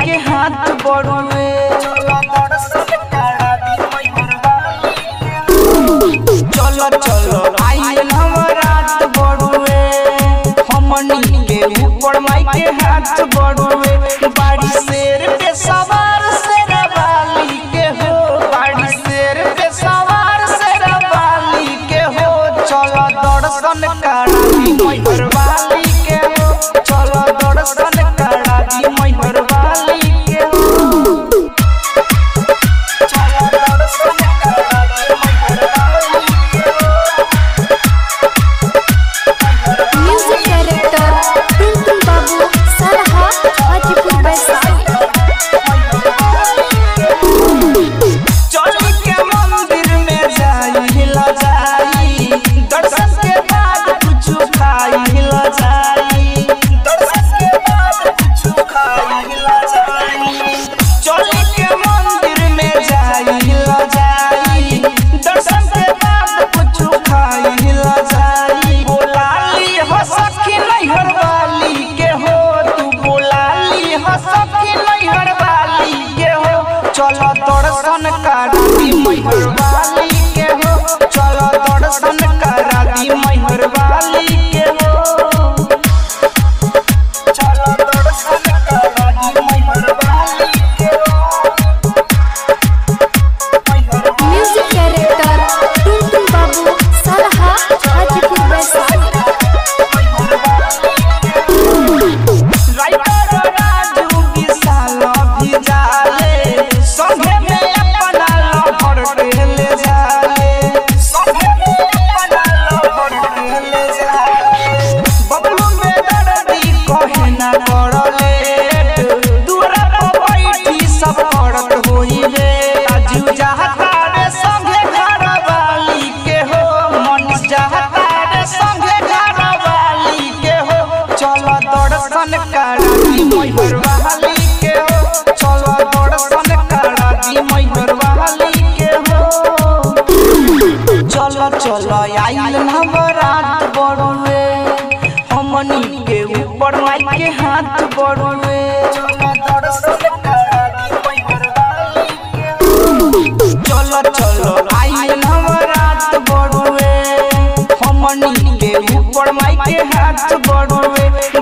के हाथ बढ़वे चलो चलो आइल नवरात बढ़वे हमनी के ऊपर माई के हाथ बढ़वे बाड़ी शेर पे सवार शेरा वाली के हो बाड़ी शेर पे सवार शेरा वाली के हो चलो दर्शन करा दी मैहर वाली के हो चलो दर्शन करा दी मैहर वाली के हो चलो दर्शन करा दी मैहर वाली के हो म्यूजिक डायरेक्टर टुनटुन बाबू सरहा हाजीपुर वैशाली चली के मंदिर में जाई हिला जाई दर्शन के बाद कुछ खाई हिला जाई दर्शन के बाद कुछ खाई हिला जाई चली के मंदिर में जाई हिला जाई दर्शन के बाद कुछ खाई हिला जाई बोलाली हो सखी नैहर वाली के हो तू बोलाली हो सखी नैहर वाली के हो चलो दर्शन करा दी मैहर वाली के हो चलो दर्शन करा दी मैहर वाली के हो चलो दर्शन करा दी मैहर वाली के हो म्यूजिक डायरेक्टर टुनटुन बाबू सरहा हाजीपुर वैशाली राइटर राजू विशाल भी जाले संगे में अपना लहर ढेले जाले संगे में अपना लहर ढेले जाले बबलू में दर्दी कहे ना करले दूरा पर बैठी सब करत होई रे आजू चाहता रे संगे घर वाली के हो मन चाहता रे संगे घर वाली के हो चलो दर्शन करा दी मैहर वाली के हो चलो दर्शन करा दी मैहर वाली के हो चलो चलो आइल नवरात बढ़वे हमनी के ऊपर माई के हाथ बढ़वे चलो दर्शन करा दी मैहर वाली के हो चलो चलो आइल नवरात बढ़वे हमनी के ऊपर माई के हाथ बढ़वे